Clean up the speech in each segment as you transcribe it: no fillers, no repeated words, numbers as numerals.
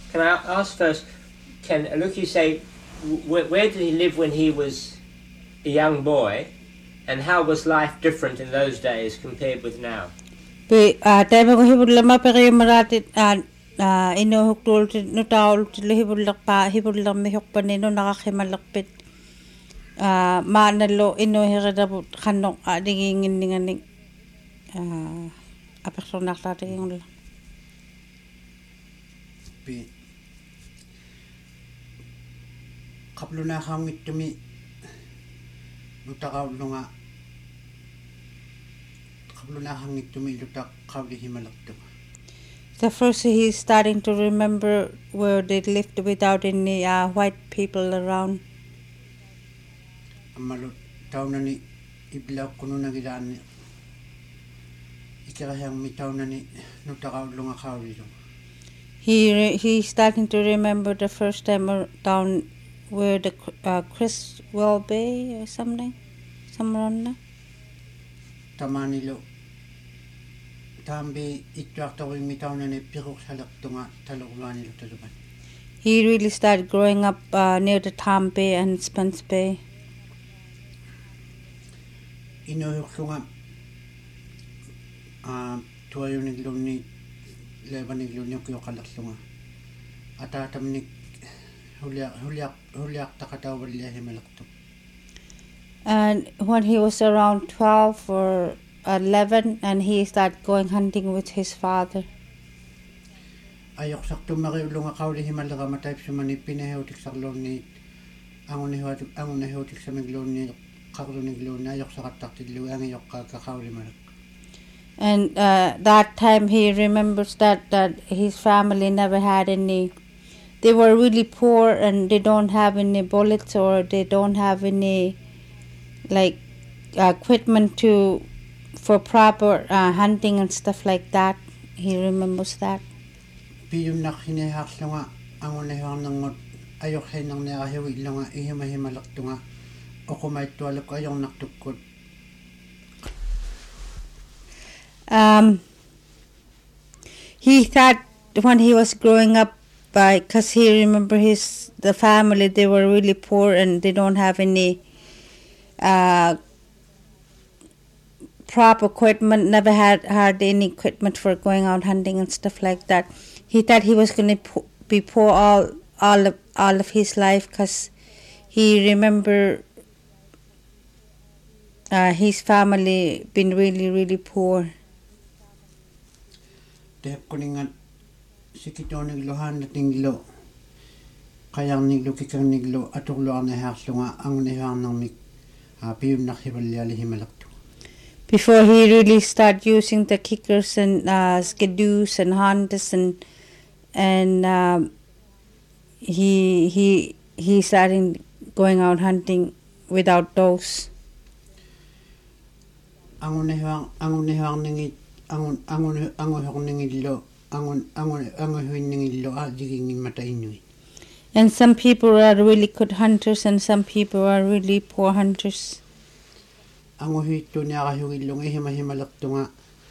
Can I ask first? Can Aluki say where did he live when he was a young boy, and how was life different in those days compared with now? Tayo ko hibudla mapakay maratit inuhuktul no taul hibudla pa hibudla mihok pa nino nakakimalakpit maanalo inuhiradabut kanok adingin ninganing apekso naktatingin ulit. Kaplo na kami tumi lutakaw lunga kaplo na kami tumi lutak kawli himalakto. The first he's starting to remember where they lived without any white people around. Amalut taw na ni iblaw kuno na gidaan ni ikarahang mitaw na ni lutakaw lunga kawli lunga. He's starting to remember the first time down where the Criswell Bay or something, somewhere on there. Tamanilo tambi itwaktawi mitaw na ni pirok salak tunga talukwanilo taluban. He really started growing up near the Tam Bay and Spence Bay. Inuhuk lunga tuwayo nigluni leban nigluni ko kalak lunga atatam ni Huliak takataw wala himalakto. And when he was around 12 or 11, and he started going hunting with his father. Ayok sakto makiulong akaw li himalaga matayip sa manipin na heotik sa klon ni angon na heotik sa miglon ni kaklo ni glon na ayok sakatak tidlo ang ayok kakakaw li malak. And that time he remembers that his family never had any. They were really poor and they don't have any bullets or they don't have any equipment for proper hunting and stuff like that. He remembers that. Piyum nak hinehak nga angon na hewang nangot ayok hay nang nakahiwi nga ihimahimalak to nga o kumay tuwalak ko ayong naktukod. He thought when he was growing up, because he remember the family, they were really poor and they don't have any proper equipment, never had any equipment for going out hunting and stuff like that. He thought he was going to be poor all of his life because he remember his family been really, really poor. Tehap kuningan sikito niglohan at niglo kayang niglo kikang niglo atuklo ang nahaslo nga ang nahang ng mik piyum nakibalyali himalakto. Before he really started using the kickers and skidoos and hunters and he started going out hunting without those. Ang nahang ningit angon ningilo angon ningilo diging matainui. And some people are really good hunters and some people are really poor hunters. Ang hito niya kahugilong himahimalak to nga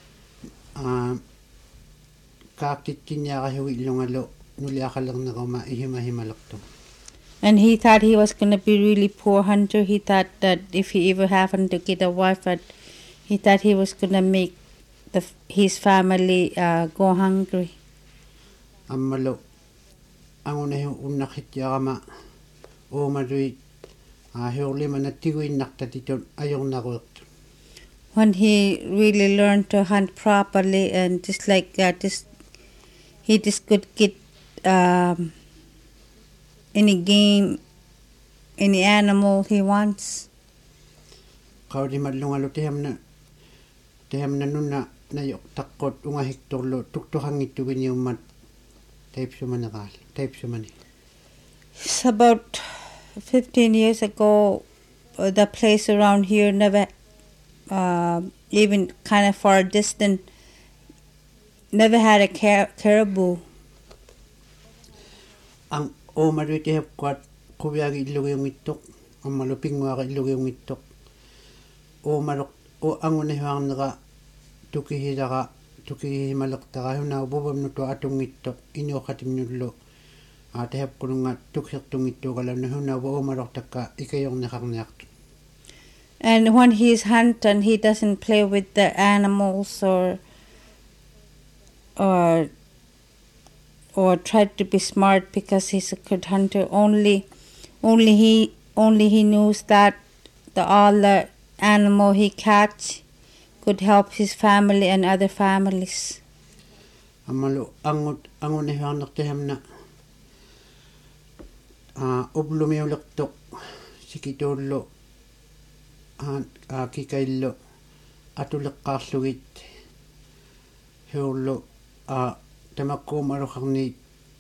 kakitin niya kahugilong alo nuliya ka lang nakama himahimalak to. And he thought he was going to be really poor hunter. He thought that if he ever happened to get a wife, he thought he was going to make his family go hungry. Amalo ang unakit yakama o madui hiuli manatigoy naktatito ayong nagot. When he really learned to hunt properly and just like that, he just could get any game, any animal he wants. Kau di madlungalo teham na nun na yok takot unga hektorlo tuktuhang ito binyumat type sumanakal type sumani. It's about 15 years ago, the place around here never, even kind of far distant, never had a caribou. Ang o maruti hep kwat kubiyagi ilugi yung itok ang maluping mga ilugi yung itok o marok o ang unihang naka tukihimalak taka na ububam no to atong itok inyo katim nulo Tehap kununga tuksirtungittuugalana huna umarortakka ikayorniqarniartu. And when he's hunting, he doesn't play with the animals or try to be smart because he's a good hunter. Only he knows that all the animal he catch could help his family and other families. Amalu anguniharnertihamna ublumiulertoq sikituullu kikaillu atuleqqaarlugit hiullu tamakkuumaluqarni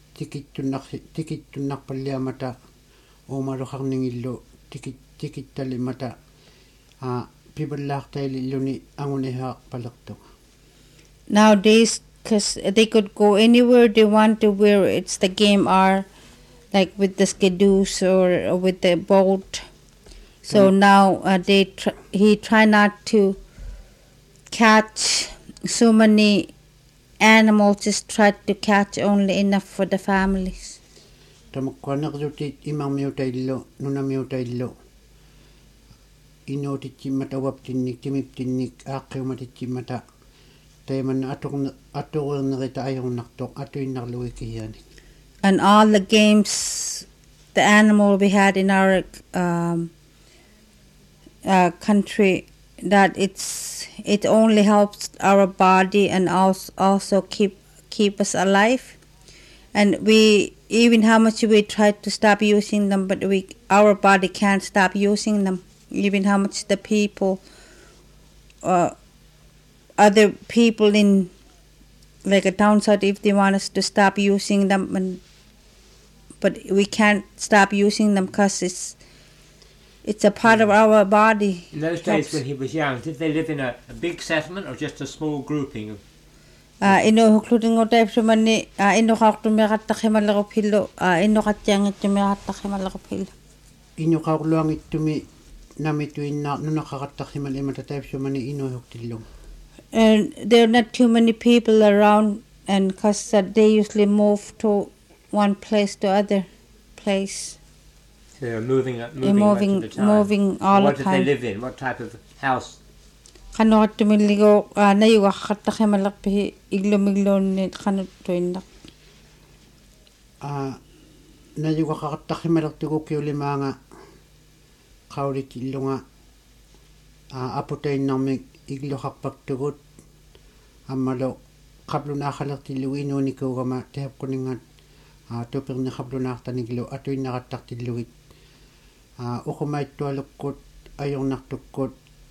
tikittunnarpalliamata uumaluqarningillu tikittallimata pipallaartaililluni angunihaarpalertuq. Nowadays, because they could go anywhere they want to where it's the game are, like with the skidoos or with the boat. So now he try not to catch so many animals, just try to catch only enough for the families. Tamakkuanerlutit imarmiutaillu nunamiutaillu inuutitsimata uaptinnik timiptinnik aaqqiumatitsimata taimanna aturuernerita ajornartoq atuinnarlugikihianik. And all the games, the animal we had in our country, that it only helps our body and also keep us alive. And we, even how much we try to stop using them, but our body can't stop using them. Even how much the people, other people in like a downside, if they want us to stop using them, but we can't stop using them because it's a part of our body. In those days when he was young, did they live in a big settlement or just a small grouping of? Including mani Inuqaurluangittumi namituinnaar nunaqaqattaqimal imataipsumani inuhuktillu. And there are not too many people around, and because they usually move to one place to other place. So they're moving much of the time. Moving all what the time. What did they live in? What type of house? Kanuattumilligo nayugaqqattaqimallarpi iglumigluunni qanutuinna. Nayugaqqattaqimalertugukiulimaanga qaulitillunga aputainnarmik igluqarpaktugut ammalu qablunaaqalertillu inuunikuugama tehapkuningat tuperniqablunaartaniglu atuinnaqattartillugit uqumaittualukkut ajornartukkut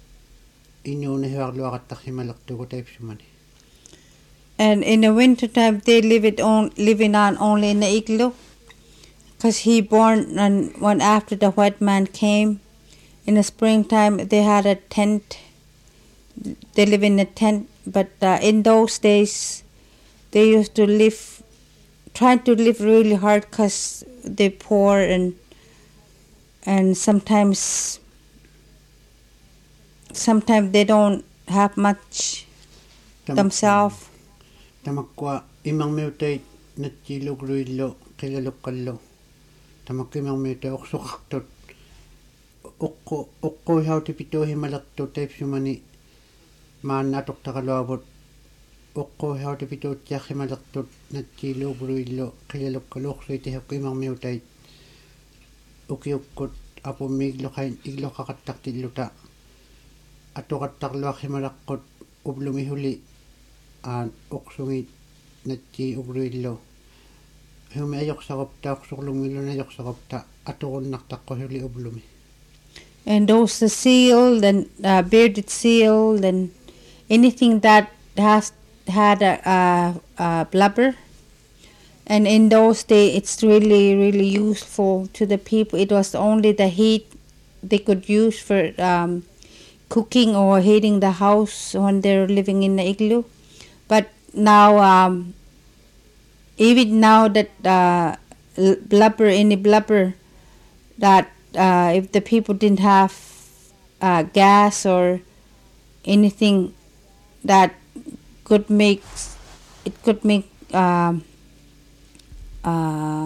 inuunihuarluaqattaqimalertugu taipsumani. And in the winter time they living on only in the igloo, because he born and when after the white man came. In the springtime they had a tent. They live in a tent, but in those days they used to try to live really hard because they're poor and sometimes they don't have much themselves. Tamakkua imarmiutait natsilugluillu qilalukkallu tamakkimarmiuta orsuqartut uqquihautipituuhimalertu taipsumani maanna atoqtaqaluavut uqquihautipituutiarrimalertut natsiluugluillu qilalukkaluorsuitihakku imarmiutait ukiukkut apummiigluqain igluqaqattartilluta atoqattarluarrimalaqqut ublumihuli uqsungit natsi ugluillu humi ajoqsaqupta uqsorlungilluna ajoqsaqupta aturunnartaqqusuli ublumi. And those the seal, then bearded seal, then anything that had a blubber. And in those days, it's really, really useful to the people. It was only the heat they could use for cooking or heating the house when they're living in the igloo. But now, even now that any blubber, that if the people didn't have gas or anything that could make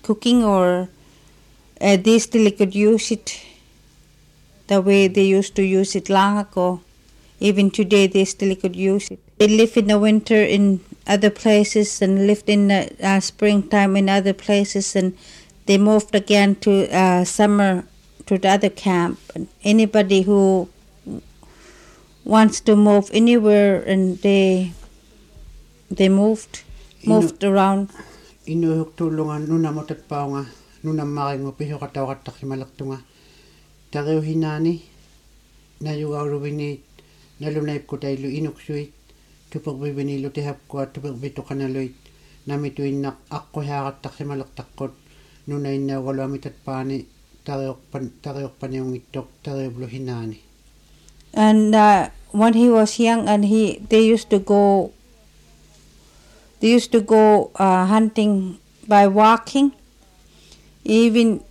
cooking, or they still could use it the way they used to use it long ago. Even today, they still could use it. They live in the winter in other places and lived in the springtime in other places, and they moved again to summer to the other camp. And anybody who wants to move anywhere, and they moved around. Inuhuk tulungan nuna motat paunga nuna maringo piso katawat takimalaktunga. Tareu hinani na yuga rubini nalunaip ko tayo inuksuit tupagbibini lutihap ko at tupagbito kanaloit namitu inak akko hakat takimalaktakot nuna ina walo amitat pani tareyok paniyong itok tareblo hinani. And when he was young, and they used to go hunting by walking, even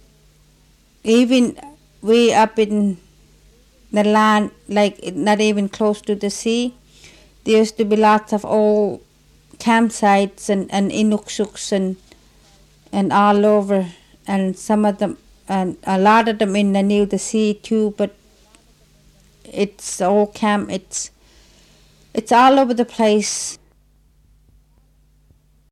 way up in the land, like not even close to the sea. There used to be lots of old campsites and inuksuks and all over, and some of them, and a lot of them near the sea too. But it's all camp. It's all over the place.